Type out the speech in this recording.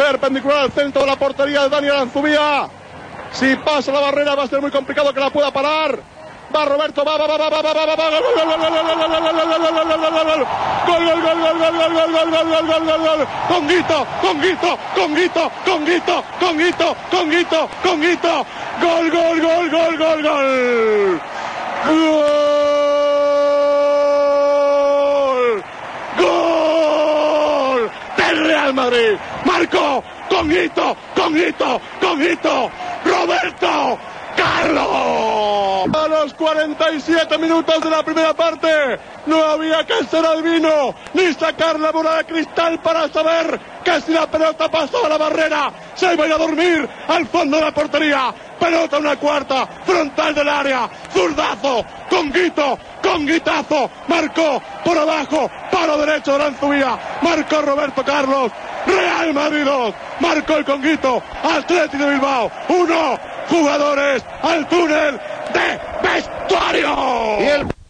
perpendicular al centro de la portería de Dani Aranzubía. Si pasa la barrera va a ser muy complicado que la pueda parar. Va Roberto, va, Conguito, gol del Real Madrid, marcó Conguito, Roberto Carlos. A los 47 minutos de la primera parte no había que ser adivino ni sacar la bola de cristal para saber que si la pelota pasaba la barrera se iba a ir a dormir al fondo de la portería. Pelota una cuarta, frontal del área, zurdazo, Conguitazo, marcó por abajo, palo derecho de Aranzubía, marcó Roberto Carlos. Real Madrid 2, marcó el Conguito, Athletic de Bilbao 1, jugadores al túnel de vestuario.